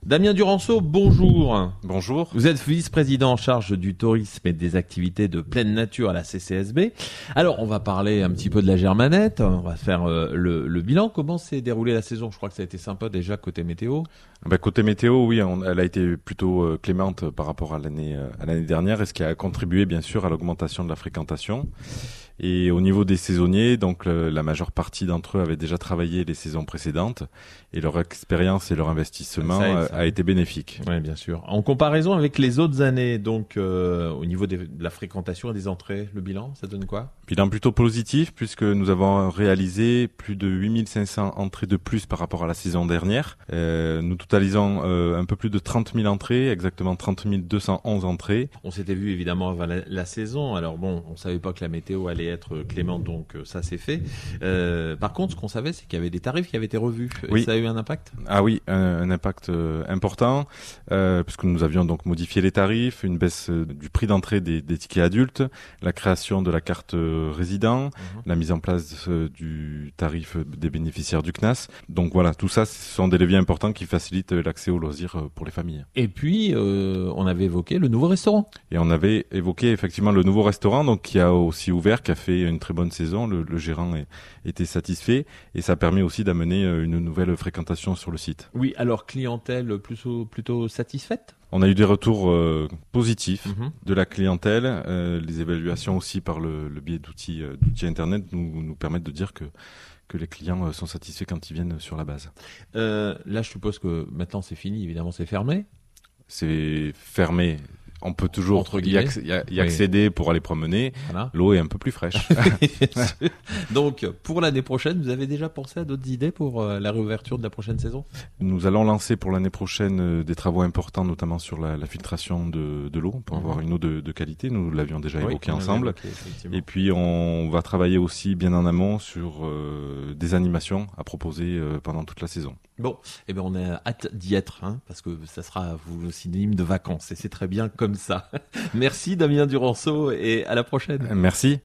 Damien Duranceau, bonjour. Bonjour. Vous êtes vice-président en charge du tourisme et des activités de pleine nature à la CCSB. Alors, on va parler un petit peu de la Germanette. On va faire le bilan. Comment s'est déroulée la saison? Je crois que ça a été sympa déjà côté météo. Côté météo, oui, elle a été plutôt clémente par rapport à l'année dernière, et ce qui a contribué bien sûr à l'augmentation de la fréquentation. Et au niveau des saisonniers, donc la majeure partie d'entre eux avaient déjà travaillé les saisons précédentes, et leur expérience et leur investissement a été bénéfique. Oui, bien sûr. En comparaison avec les autres années, donc au niveau de la fréquentation et des entrées, le bilan, ça donne quoi? Bilan plutôt positif, puisque nous avons réalisé plus de 8500 entrées de plus par rapport à la saison dernière. Nous totalisons un peu plus de 30 000 entrées, exactement 30 211 entrées. On s'était vu évidemment avant la saison. Alors bon, on savait pas que la météo allait être clémente, donc ça c'est fait. Par contre, ce qu'on savait, c'est qu'il y avait des tarifs qui avaient été revus. Oui. Et ça a eu un impact? Ah oui, un impact important, puisque nous avions donc modifié les tarifs, une baisse du prix d'entrée des tickets adultes, la création de la carte résident, la mise en place du tarif des bénéficiaires du CNAS. Donc voilà, tout ça, ce sont des leviers importants qui facilitent l'accès aux loisirs pour les familles. Et puis, on avait évoqué le nouveau restaurant. Et on avait évoqué effectivement le nouveau restaurant, donc qui a aussi ouvert, qui a fait une très bonne saison. Le gérant était satisfait, et ça permet aussi d'amener une nouvelle fréquentation sur le site. Oui, alors clientèle plutôt satisfaite? On a eu des retours positifs de la clientèle. Les évaluations aussi par le biais d'outils Internet nous permettent de dire que les clients sont satisfaits quand ils viennent sur la base. Là, je suppose que maintenant c'est fini, évidemment c'est fermé. C'est fermé. On peut toujours y accéder pour aller promener. Voilà. L'eau est un peu plus fraîche. Donc, pour l'année prochaine, vous avez déjà pensé à d'autres idées pour la réouverture de la prochaine saison? Nous allons lancer pour l'année prochaine des travaux importants, notamment sur la filtration de l'eau, pour avoir une eau de qualité. Nous l'avions déjà évoqué ensemble. Et puis, on va travailler aussi bien en amont sur des animations à proposer pendant toute la saison. Bon, eh ben on a hâte d'y être, parce que ça sera vous synonyme de vacances, et c'est très bien comme ça. Merci Damien Duranceau, et à la prochaine. Merci.